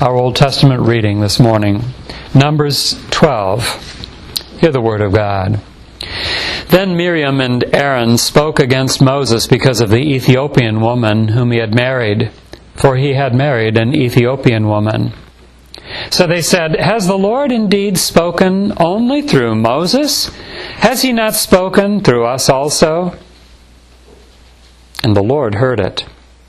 Our Old Testament reading this morning, Numbers 12. Hear the word of God. Then Miriam and Aaron spoke against Moses because of the Ethiopian woman whom he had married, for he had married an Ethiopian woman. So they said, "Has the Lord indeed spoken only through Moses? Has he not spoken through us also?" And the Lord heard it.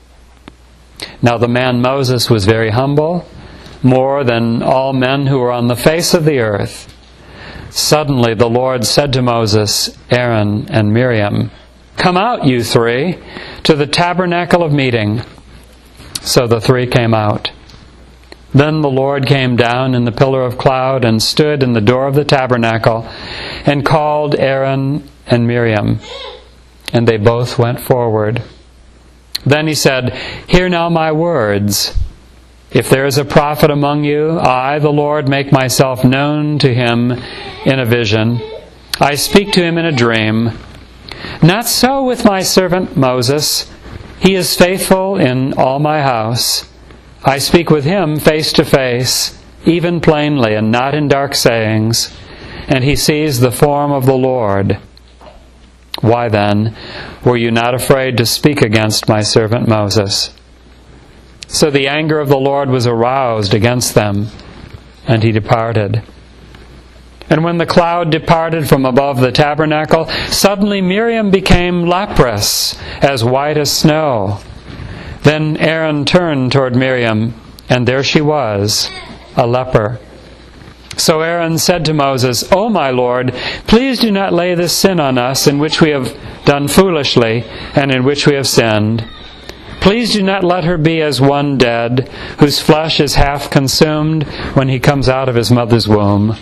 Now the man Moses was very humble, more than all men who were on the face of the earth. Suddenly the Lord said to Moses, Aaron, and Miriam, "Come out, you three, to the tabernacle of meeting." So the three came out. Then the Lord came down in the pillar of cloud and stood in the door of the tabernacle and called Aaron and Miriam. And they both went forward. Then he said, "Hear now my words. If there is a prophet among you, I, the Lord, make myself known to him in a vision. I speak to him in a dream. Not so with my servant Moses. He is faithful in all my house. I speak with him face to face, even plainly, and not in dark sayings. And he sees the form of the Lord. Why then were you not afraid to speak against my servant Moses?" So the anger of the Lord was aroused against them, and he departed. And when the cloud departed from above the tabernacle, suddenly Miriam became leprous, as white as snow. Then Aaron turned toward Miriam, and there she was, a leper. So Aaron said to Moses, "O my Lord, please do not lay this sin on us in which we have done foolishly and in which we have sinned. Please do not let her be as one dead, whose flesh is half consumed when he comes out of his mother's womb."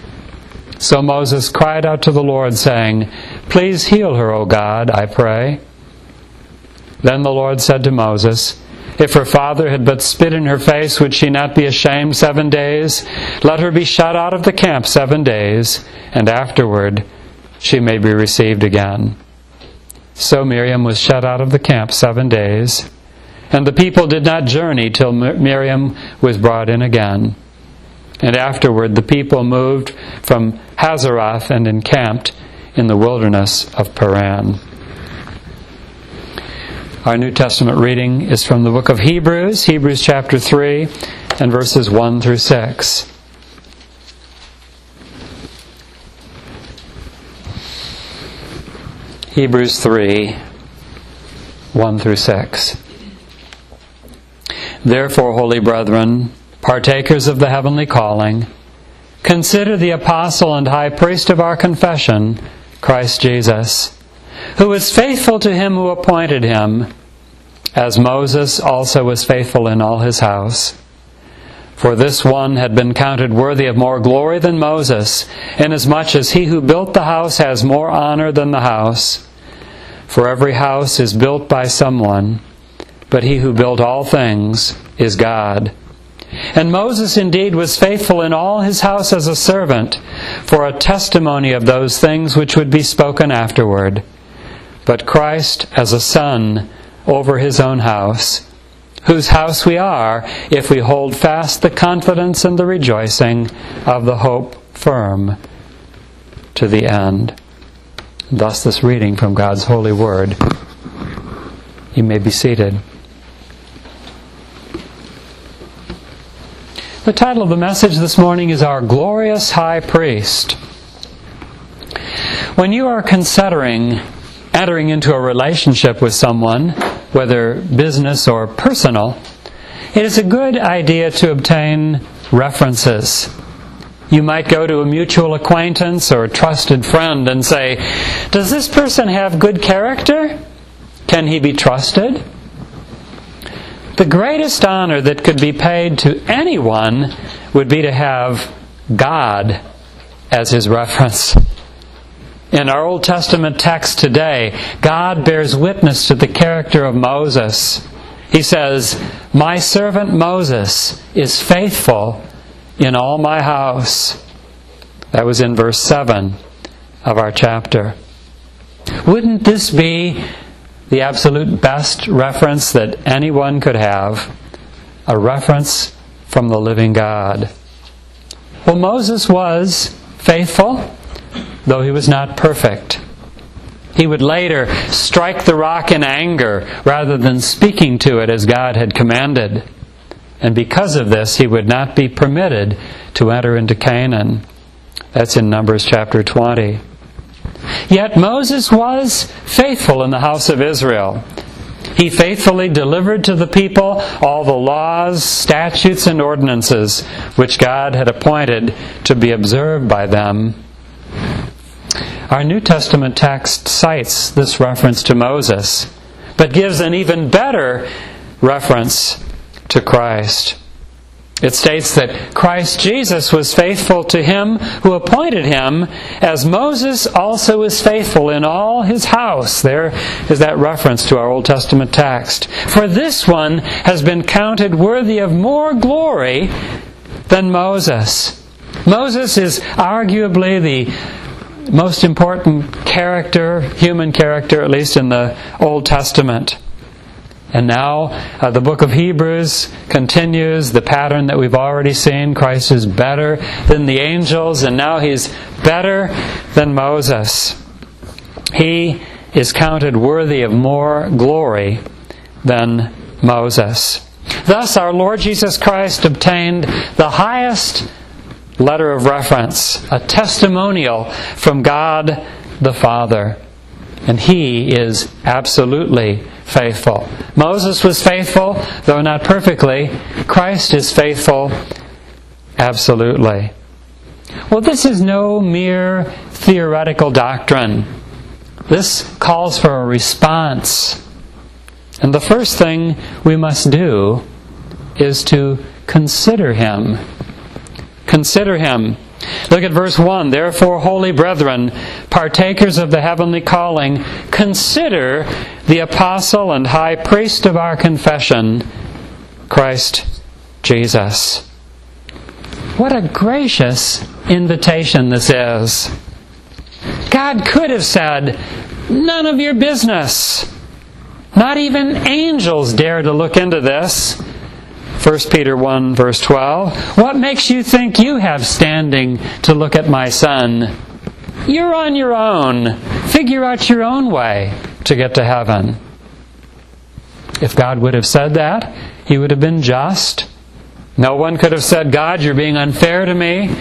So Moses cried out to the Lord, saying, "Please heal her, O God, I pray." Then the Lord said to Moses, "If her father had but spit in her face, would she not be ashamed 7 days? Let her be shut out of the camp 7 days, and afterward she may be received again." So Miriam was shut out of the camp 7 days, and the people did not journey till Miriam was brought in again. And afterward the people moved from Hazeroth and encamped in the wilderness of Paran. Our New Testament reading is from the book of Hebrews, Hebrews chapter 3, and verses 1 through 6. Hebrews 3, 1 through 6. Therefore, holy brethren, partakers of the heavenly calling, consider the apostle and high priest of our confession, Christ Jesus, who was faithful to him who appointed him, as Moses also was faithful in all his house. For this one had been counted worthy of more glory than Moses, inasmuch as he who built the house has more honor than the house. For every house is built by someone, but he who built all things is God. And Moses indeed was faithful in all his house as a servant, for a testimony of those things which would be spoken afterward. But Christ as a son over his own house, whose house we are, if we hold fast the confidence and the rejoicing of the hope firm to the end. Thus this reading from God's holy word. You may be seated. The title of the message this morning is Our Glorious High Priest. When you are considering entering into a relationship with someone, whether business or personal, it is a good idea to obtain references. You might go to a mutual acquaintance or a trusted friend and say, "Does this person have good character? Can he be trusted?" The greatest honor that could be paid to anyone would be to have God as his reference. In our Old Testament text today, God bears witness to the character of Moses. He says, "My servant Moses is faithful in all my house." That was in verse 7 of our chapter. Wouldn't this be the absolute best reference that anyone could have? A reference from the living God. Well, Moses was faithful, though he was not perfect. He would later strike the rock in anger rather than speaking to it as God had commanded. And because of this, he would not be permitted to enter into Canaan. That's in Numbers chapter 20. Yet Moses was faithful in the house of Israel. He faithfully delivered to the people all the laws, statutes, and ordinances which God had appointed to be observed by them. Our New Testament text cites this reference to Moses, but gives an even better reference to Christ. It states that Christ Jesus was faithful to him who appointed him, as Moses also is faithful in all his house. There is that reference to our Old Testament text. For this one has been counted worthy of more glory than Moses. Moses is arguably the most important character, human character, at least in the Old Testament. And now the book of Hebrews continues the pattern that we've already seen. Christ is better than the angels, and now He's better than Moses. He is counted worthy of more glory than Moses. Thus, our Lord Jesus Christ obtained the highest letter of reference, a testimonial from God the Father. And He is absolutely faithful. Moses was faithful, though not perfectly. Christ is faithful absolutely. Well, this is no mere theoretical doctrine. This calls for a response. And the first thing we must do is to consider Him. Consider Him. Look at verse 1. Therefore, holy brethren, partakers of the heavenly calling, consider the apostle and high priest of our confession, Christ Jesus. What a gracious invitation this is. God could have said, none of your business. Not even angels dare to look into this. 1 Peter 1 verse 12. What makes you think you have standing to look at my son? You're on your own. Figure out your own way to get to heaven. If God would have said that, He would have been just. No one could have said, God, you're being unfair to me.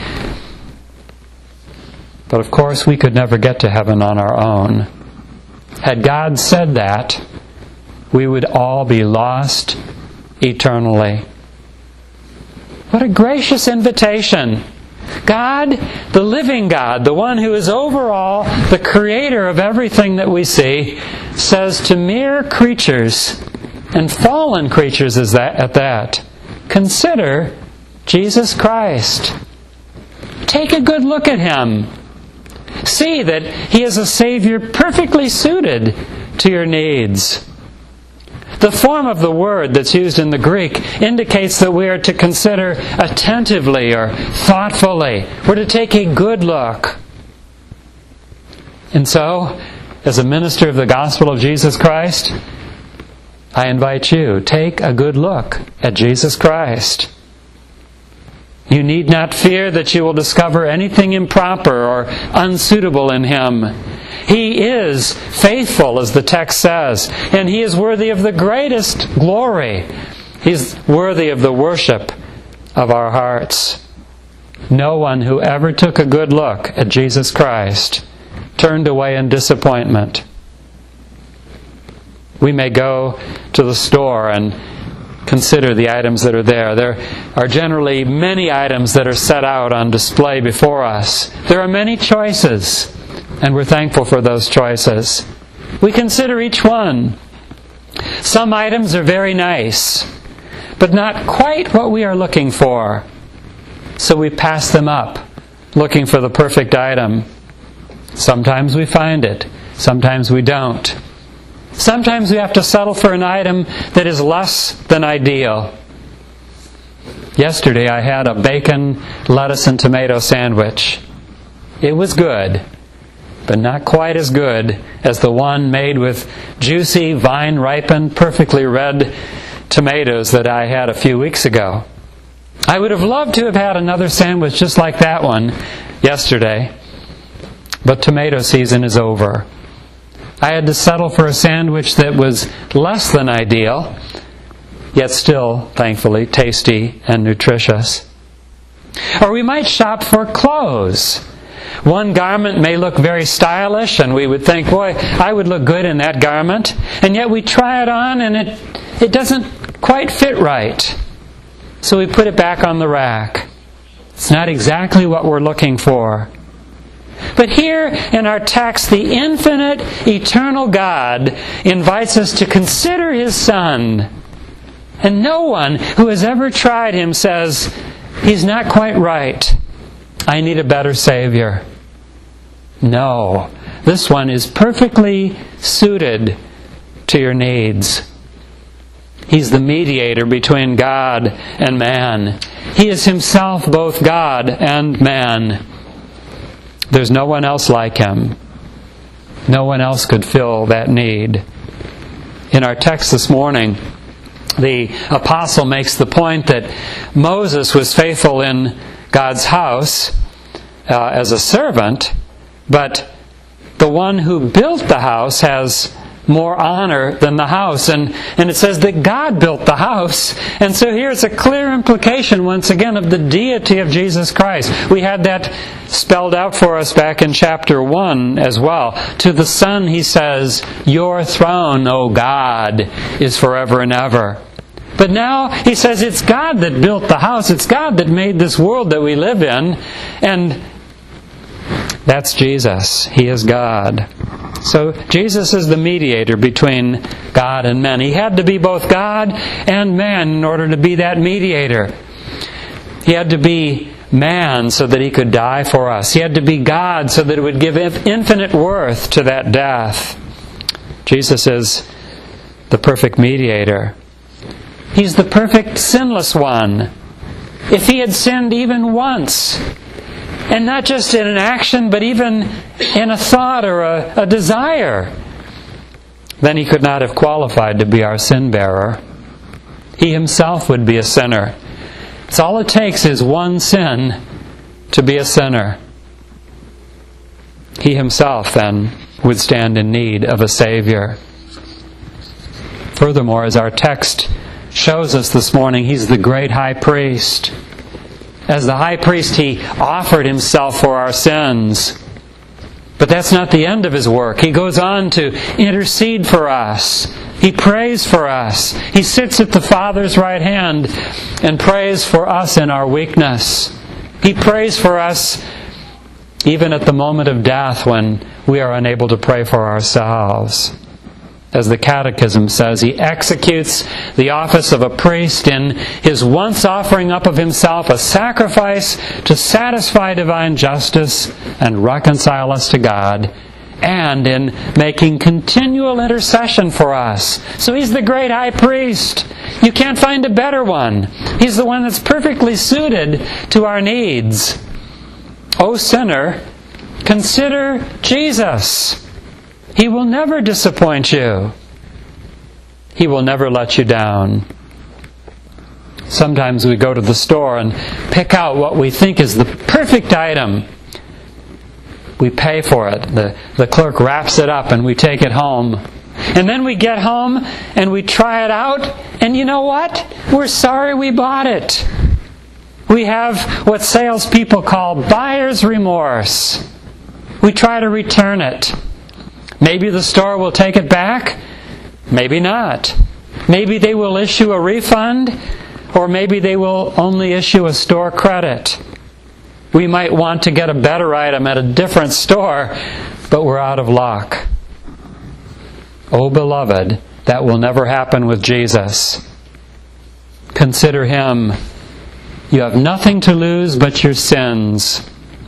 But of course, we could never get to heaven on our own. Had God said that, we would all be lost eternally. What a gracious invitation. God, the living God, the one who is over all, the creator of everything that we see, says to mere creatures, and fallen creatures at that, consider Jesus Christ. Take a good look at Him. See that He is a Savior perfectly suited to your needs. The form of the word that's used in the Greek indicates that we are to consider attentively or thoughtfully. We're to take a good look. And so, as a minister of the gospel of Jesus Christ, I invite you, take a good look at Jesus Christ. You need not fear that you will discover anything improper or unsuitable in Him. He is faithful, as the text says, and He is worthy of the greatest glory. He's worthy of the worship of our hearts. No one who ever took a good look at Jesus Christ turned away in disappointment. We may go to the store and consider the items that are there. There are generally many items that are set out on display before us. There are many choices, and we're thankful for those choices. We consider each one. Some items are very nice, but not quite what we are looking for. So we pass them up, looking for the perfect item. Sometimes we find it. Sometimes we don't. Sometimes we have to settle for an item that is less than ideal. Yesterday I had a bacon, lettuce, and tomato sandwich. It was good, but not quite as good as the one made with juicy, vine-ripened, perfectly red tomatoes that I had a few weeks ago. I would have loved to have had another sandwich just like that one yesterday, but tomato season is over. I had to settle for a sandwich that was less than ideal, yet still, thankfully, tasty and nutritious. Or we might shop for clothes. One garment may look very stylish, and we would think, boy, I would look good in that garment. And yet we try it on, and it doesn't quite fit right. So we put it back on the rack. It's not exactly what we're looking for. But here in our text, the infinite, eternal God invites us to consider His Son. And no one who has ever tried Him says, He's not quite right. I need a better Savior. No, this one is perfectly suited to your needs. He's the mediator between God and man. He is Himself both God and man. There's no one else like Him. No one else could fill that need. In our text this morning, the apostle makes the point that Moses was faithful in God's house as a servant, but the one who built the house has more honor than the house. And it says that God built the house. And so here's a clear implication, once again, of the deity of Jesus Christ. We had that spelled out for us back in chapter 1 as well. To the Son, He says, Your throne, O God, is forever and ever. But now He says it's God that built the house. It's God that made this world that we live in. And that's Jesus. He is God. So Jesus is the mediator between God and men. He had to be both God and man in order to be that mediator. He had to be man so that He could die for us. He had to be God so that it would give infinite worth to that death. Jesus is the perfect mediator. He's the perfect sinless one. If He had sinned even once, and not just in an action, but even in a thought or a desire, then He could not have qualified to be our sin bearer. He Himself would be a sinner. It's all it takes is one sin to be a sinner. He Himself then would stand in need of a Savior. Furthermore, as our text shows us this morning, He's the great high priest. As the high priest, He offered Himself for our sins. But that's not the end of His work. He goes on to intercede for us. He prays for us. He sits at the Father's right hand and prays for us in our weakness. He prays for us even at the moment of death when we are unable to pray for ourselves. As the Catechism says, He executes the office of a priest in His once offering up of Himself a sacrifice to satisfy divine justice and reconcile us to God, and in making continual intercession for us. So He's the great high priest. You can't find a better one. He's the one that's perfectly suited to our needs. O sinner, consider Jesus. He will never disappoint you. He will never let you down. Sometimes we go to the store and pick out what we think is the perfect item. We pay for it. The clerk wraps it up and we take it home. And then we get home and we try it out, and you know what? We're sorry we bought it. We have what salespeople call buyer's remorse. We try to return it. Maybe the store will take it back. Maybe not. Maybe they will issue a refund, or maybe they will only issue a store credit. We might want to get a better item at a different store, but we're out of luck. Oh, beloved, that will never happen with Jesus. Consider Him. You have nothing to lose but your sins.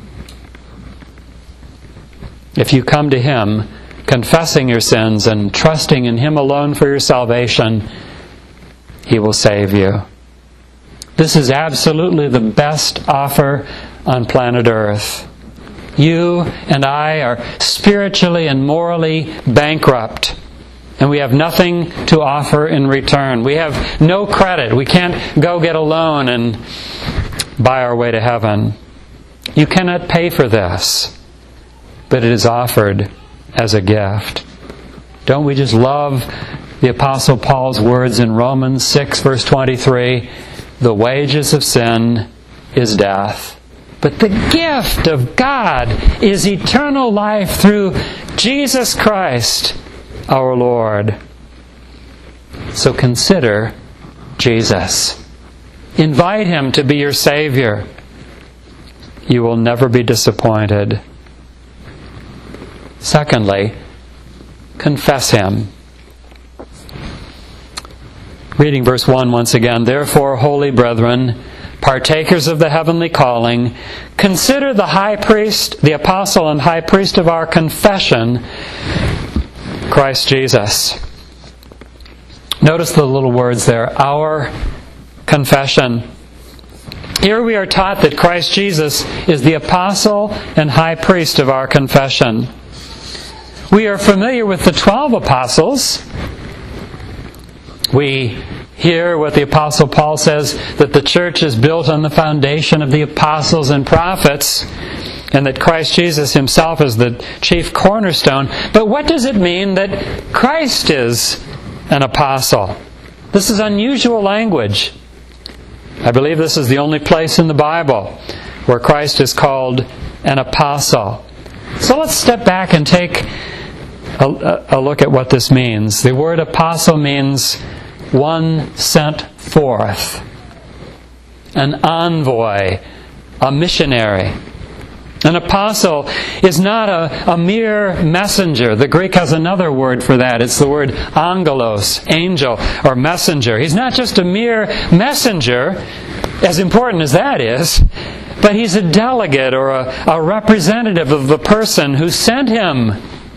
If you come to Him, confessing your sins and trusting in Him alone for your salvation, He will save you. This is absolutely the best offer on planet Earth. You and I are spiritually and morally bankrupt. and we have nothing to offer in return. We have no credit. We can't go get a loan and buy our way to heaven. You cannot pay for this, but it is offered as a gift. Don't we just love the Apostle Paul's words in Romans 6, verse 23? The wages of sin is death, but the gift of God is eternal life through Jesus Christ our Lord. So consider Jesus. Invite Him to be your Savior. You will never be disappointed. Secondly, confess Him. Reading verse 1 once again. Therefore, holy brethren, partakers of the heavenly calling, consider the high priest, the apostle and high priest of our confession, Christ Jesus. Notice the little words there, our confession. Here we are taught that Christ Jesus is the apostle and high priest of our confession. We are familiar with the 12 apostles. We hear what the Apostle Paul says, that the church is built on the foundation of the apostles and prophets, and that Christ Jesus Himself is the chief cornerstone. But what does it mean that Christ is an apostle? This is unusual language. I believe this is the only place in the Bible where Christ is called an apostle. So let's step back and take a look at what this means. The word apostle means one sent forth, an envoy, a missionary. An apostle is not a mere messenger. The Greek has another word for that. It's the word angelos, angel, or messenger. He's not just a mere messenger, as important as that is, but he's a delegate or a representative of the person who sent him.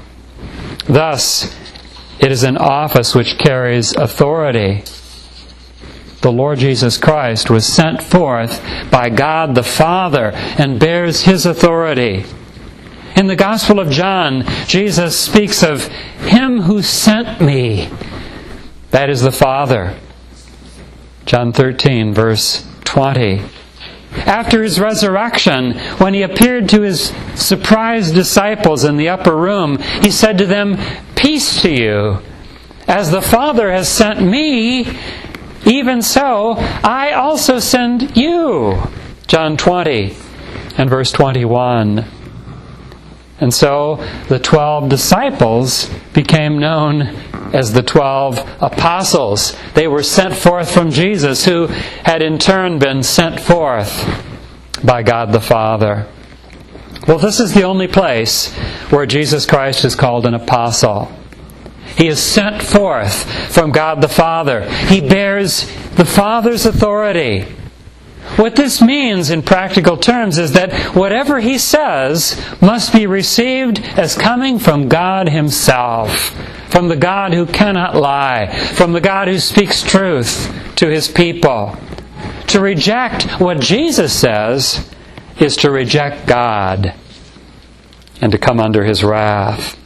Thus, it is an office which carries authority. The Lord Jesus Christ was sent forth by God the Father and bears His authority. In the Gospel of John, Jesus speaks of Him who sent me. That is the Father. John 13, verse 20. After His resurrection, when He appeared to His surprised disciples in the upper room, He said to them, "Peace to you. As the Father has sent me, even so I also send you." John 20 and verse 21. And so the 12 disciples became known as the 12 apostles. They were sent forth from Jesus, who had in turn been sent forth by God the Father. Well, this is the only place where Jesus Christ is called an apostle. He is sent forth from God the Father. He bears the Father's authority. What this means in practical terms is that whatever He says must be received as coming from God Himself, from the God who cannot lie, from the God who speaks truth to His people. To reject what Jesus says is to reject God and to come under His wrath.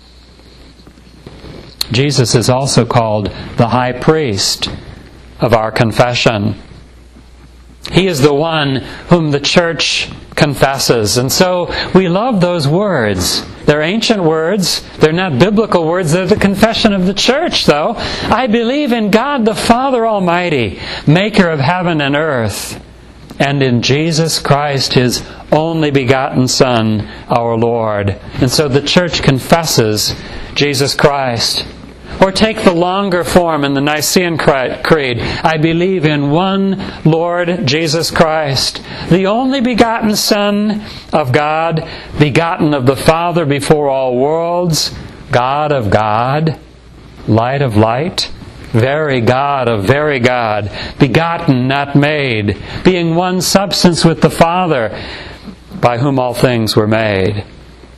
Jesus is also called the high priest of our confession. He is the one whom the church confesses. And so we love those words. They're ancient words. They're not biblical words. They're the confession of the church, though. I believe in God the Father Almighty, maker of heaven and earth, and in Jesus Christ, His only begotten Son, our Lord. And so the church confesses Jesus Christ. Or take the longer form in the Nicene Creed. I believe in one Lord Jesus Christ, the only begotten Son of God, begotten of the Father before all worlds, God of God, light of light, very God of very God, begotten, not made, being one substance with the Father, by whom all things were made.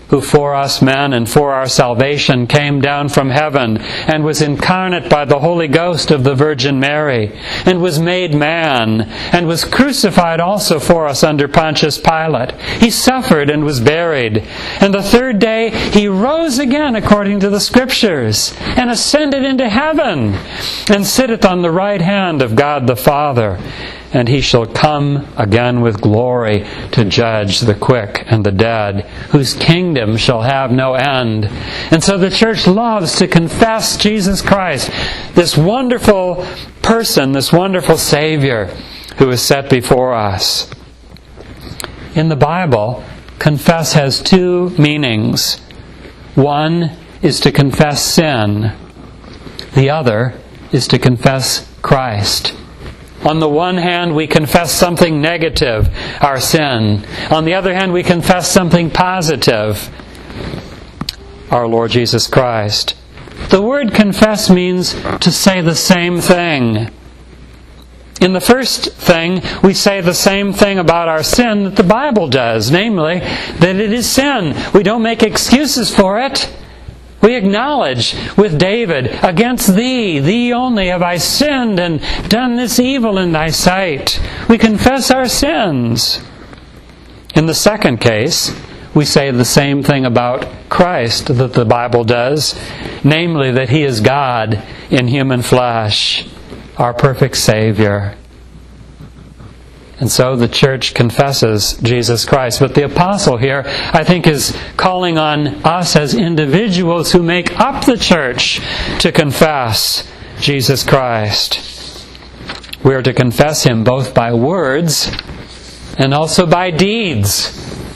who for us men and for our salvation came down from heaven and was incarnate by the Holy Ghost of the Virgin Mary and was made man and was crucified also for us under Pontius Pilate. He suffered and was buried. And the third day He rose again according to the Scriptures and ascended into heaven and sitteth on the right hand of God the Father. And He shall come again with glory to judge the quick and the dead, whose kingdom shall have no end. And so the church loves to confess Jesus Christ, this wonderful person, this wonderful Savior who is set before us. In the Bible, confess has two meanings. One is to confess sin. The other is to confess Christ. On the one hand, we confess something negative, our sin. On the other hand, we confess something positive, our Lord Jesus Christ. The word confess means to say the same thing. In the first thing, we say the same thing about our sin that the Bible does, namely, that it is sin. We don't make excuses for it. We acknowledge with David, against Thee, Thee only have I sinned and done this evil in Thy sight. We confess our sins. In the second case, we say the same thing about Christ that the Bible does, namely that He is God in human flesh, our perfect Savior. And so the church confesses Jesus Christ. But the apostle here, I think, is calling on us as individuals who make up the church to confess Jesus Christ. We are to confess Him both by words and also by deeds.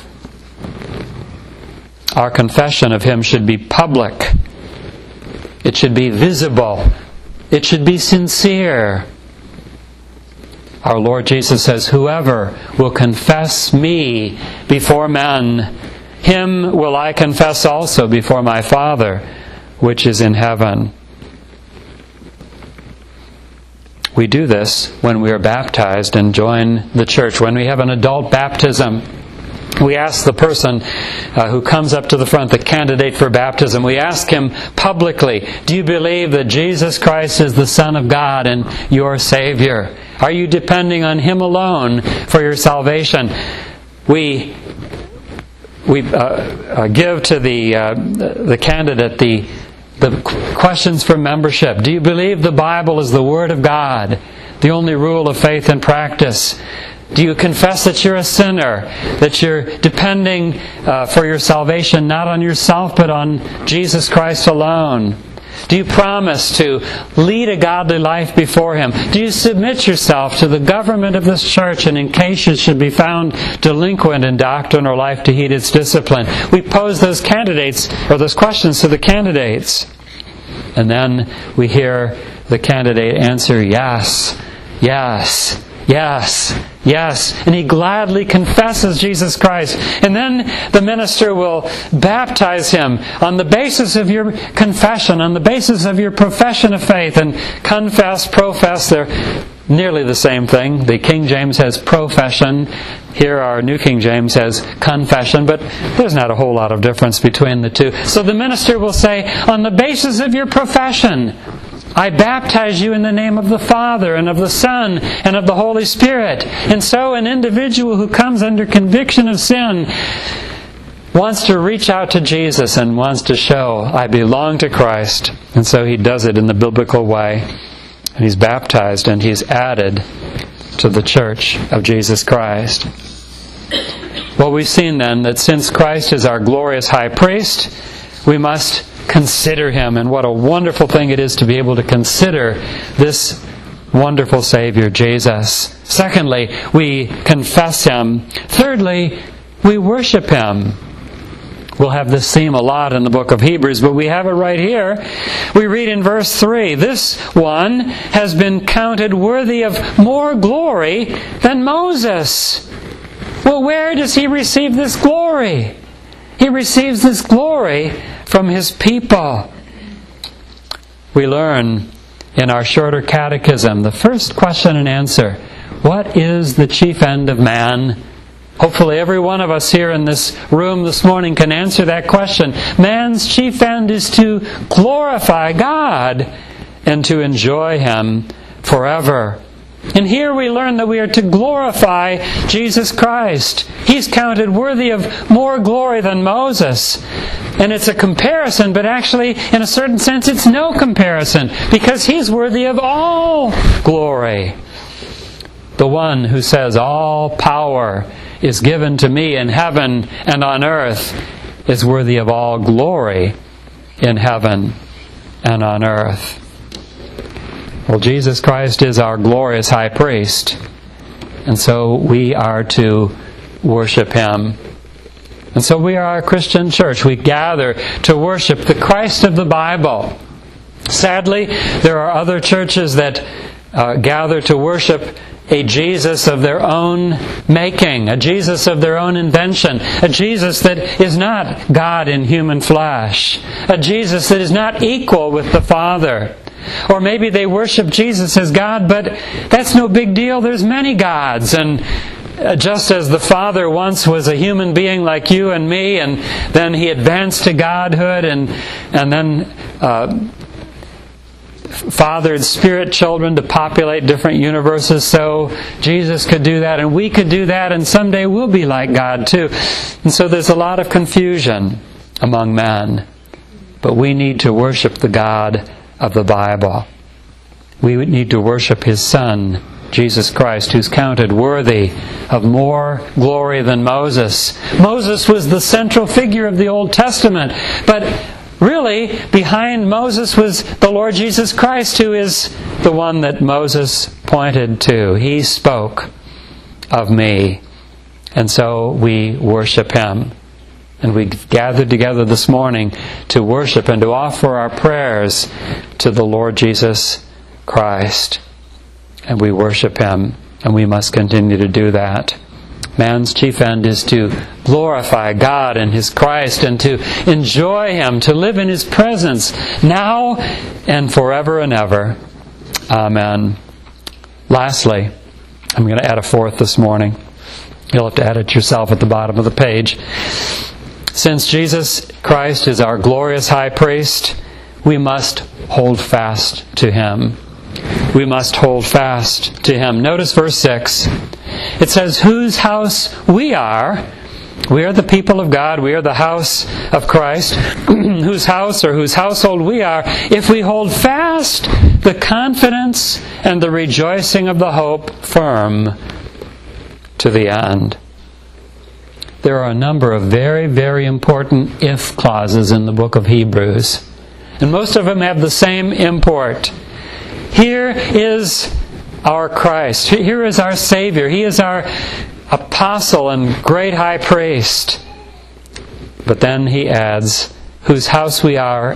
Our confession of Him should be public. It should be visible. It should be sincere. Our Lord Jesus says, "Whoever will confess Me before men, him will I confess also before My Father, which is in heaven." We do this when we are baptized and join the church. When we have an adult baptism, we ask the person who comes up to the front, the candidate for baptism, we ask him publicly, "Do you believe that Jesus Christ is the Son of God and your Savior? Are you depending on Him alone for your salvation?" We give to the candidate the questions for membership. Do you believe the Bible is the Word of God, the only rule of faith and practice? Do you confess that you're a sinner, that you're depending for your salvation not on yourself but on Jesus Christ alone? Do you promise to lead a godly life before Him? Do you submit yourself to the government of this church, and in case you should be found delinquent in doctrine or life, to heed its discipline? We pose those questions to the candidates. And then we hear the candidate answer, "Yes, yes, yes, yes." And he gladly confesses Jesus Christ. And then the minister will baptize him on the basis of your confession, on the basis of your profession of faith. And confess, profess, they're nearly the same thing. The King James has profession. Here our New King James has confession. But there's not a whole lot of difference between the two. So the minister will say, "On the basis of your profession, I baptize you in the name of the Father and of the Son and of the Holy Spirit." And so an individual who comes under conviction of sin wants to reach out to Jesus and wants to show, "I belong to Christ." And so he does it in the biblical way. And he's baptized and he's added to the church of Jesus Christ. Well, we've seen then that since Christ is our glorious high priest, we must consider Him. And what a wonderful thing it is to be able to consider this wonderful Savior, Jesus. Secondly, we confess Him. Thirdly, we worship Him. We'll have this theme a lot in the book of Hebrews, but we have it right here. We read in verse 3, "This one has been counted worthy of more glory than Moses." Well, where does he receive this glory? He receives this glory from his people. We learn in our shorter catechism, the first question and answer, what is the chief end of man? Hopefully every one of us here in this room this morning can answer that question. Man's chief end is to glorify God and to enjoy Him forever. And here we learn that we are to glorify Jesus Christ. He's counted worthy of more glory than Moses. And it's a comparison, but actually, in a certain sense, it's no comparison, because He's worthy of all glory. The one who says, "All power is given to me in heaven and on earth," is worthy of all glory in heaven and on earth. Well, Jesus Christ is our glorious high priest, and so we are to worship Him. And so we are a Christian church. We gather to worship the Christ of the Bible. Sadly, there are other churches that gather to worship a Jesus of their own making, a Jesus of their own invention, a Jesus that is not God in human flesh, a Jesus that is not equal with the Father. Or maybe they worship Jesus as God, but that's no big deal. There's many gods. And just as the Father once was a human being like you and me, and then He advanced to godhood and then fathered spirit children to populate different universes, so Jesus could do that, and we could do that, and someday we'll be like God too. And so there's a lot of confusion among men. But we need to worship the God of the Bible. We need to worship His Son, Jesus Christ, who's counted worthy of more glory than Moses. Moses was the central figure of the Old Testament, but really, behind Moses was the Lord Jesus Christ, who is the one that Moses pointed to. He spoke of me. And so we worship Him. And we gathered together this morning to worship and to offer our prayers to the Lord Jesus Christ. And we worship Him, and we must continue to do that. Man's chief end is to glorify God and His Christ and to enjoy Him, to live in His presence now and forever and ever. Amen. Lastly, I'm going to add a fourth this morning. You'll have to add it yourself at the bottom of the page. Since Jesus Christ is our glorious high priest, we must hold fast to Him. We must hold fast to Him. Notice verse 6. It says, whose house we are. We are the people of God. We are the house of Christ. Whose house or whose household we are, if we hold fast the confidence and the rejoicing of the hope firm to the end. There are a number of very, very important if clauses in the book of Hebrews. And most of them have the same import. Here is our Christ. Here is our Savior. He is our apostle and great high priest. But then he adds, whose house we are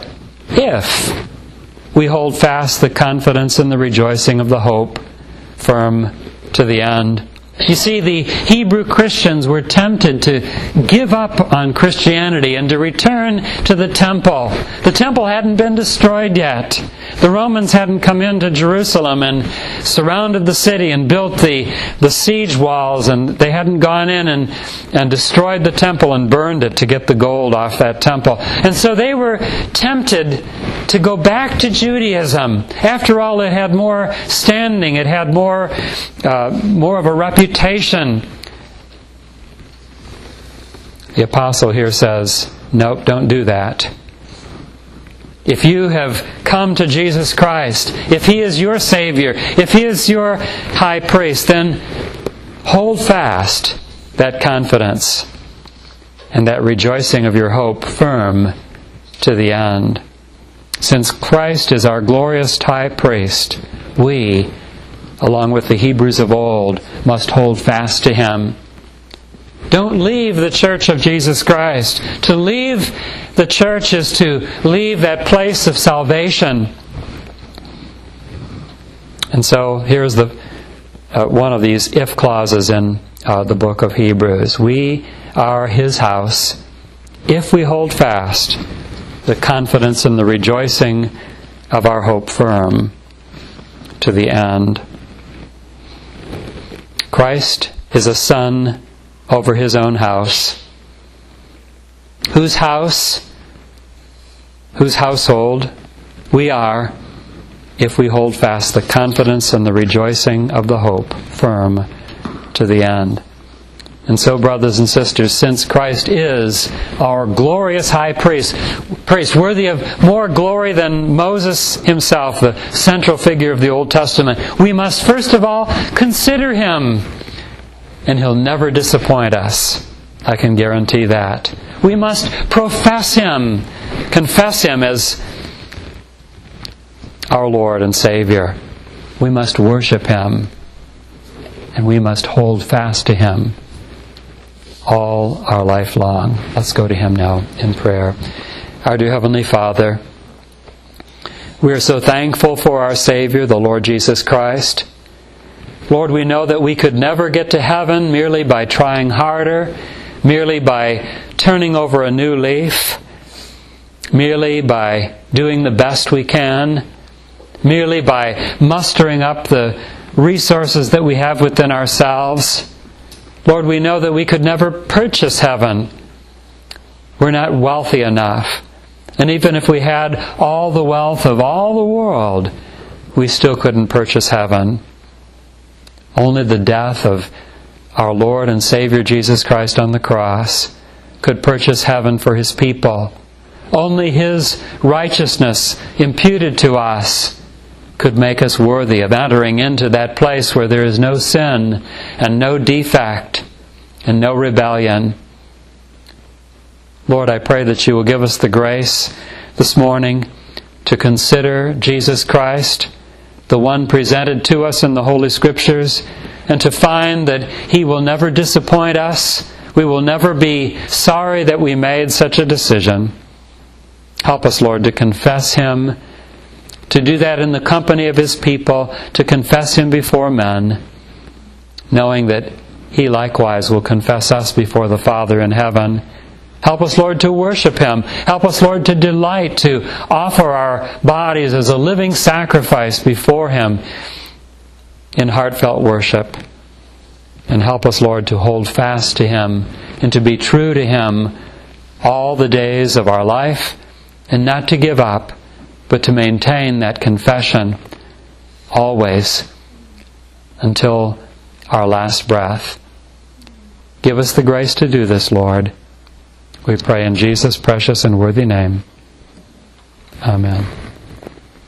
if we hold fast the confidence and the rejoicing of the hope firm to the end. You see, the Hebrew Christians were tempted to give up on Christianity and to return to the temple. The temple hadn't been destroyed yet. The Romans hadn't come into Jerusalem and surrounded the city and built the siege walls, and they hadn't gone in and destroyed the temple and burned it to get the gold off that temple. And so they were tempted to go back to Judaism. After all, it had more standing. It had more of a reputation. The apostle here says, nope, don't do that. If you have come to Jesus Christ, if He is your Savior, if He is your high priest, then hold fast that confidence and that rejoicing of your hope firm to the end. Since Christ is our glorious high priest, we, along with the Hebrews of old, must hold fast to Him. Don't leave the church of Jesus Christ. To leave the church is to leave that place of salvation. And so here's the one of these if clauses in the book of Hebrews. We are His house if we hold fast the confidence and the rejoicing of our hope firm to the end. Christ is a son over his own house. Whose house, whose household we are if we hold fast the confidence and the rejoicing of the hope firm to the end. And so, brothers and sisters, since Christ is our glorious high priest, worthy of more glory than Moses himself, the central figure of the Old Testament, we must first of all consider him. And he'll never disappoint us. I can guarantee that. We must profess him, confess him as our Lord and Savior. We must worship him. And we must hold fast to him all our life long. Let's go to him now in prayer. Our dear Heavenly Father, we are so thankful for our Savior, the Lord Jesus Christ. Lord, we know that we could never get to heaven merely by trying harder, merely by turning over a new leaf, merely by doing the best we can, merely by mustering up the resources that we have within ourselves. Lord, we know that we could never purchase heaven. We're not wealthy enough. And even if we had all the wealth of all the world, we still couldn't purchase heaven. Only the death of our Lord and Savior Jesus Christ on the cross could purchase heaven for his people. Only his righteousness imputed to us could make us worthy of entering into that place where there is no sin and no defect and no rebellion. Lord, I pray that you will give us the grace this morning to consider Jesus Christ, the one presented to us in the Holy Scriptures, and to find that he will never disappoint us. We will never be sorry that we made such a decision. Help us, Lord, to confess him, to do that in the company of his people, to confess him before men, knowing that he likewise will confess us before the Father in heaven. Help us, Lord, to worship him. Help us, Lord, to delight, to offer our bodies as a living sacrifice before him in heartfelt worship. And help us, Lord, to hold fast to him and to be true to him all the days of our life, and not to give up, but to maintain that confession always until our last breath. Give us the grace to do this, Lord. We pray in Jesus' precious and worthy name. Amen.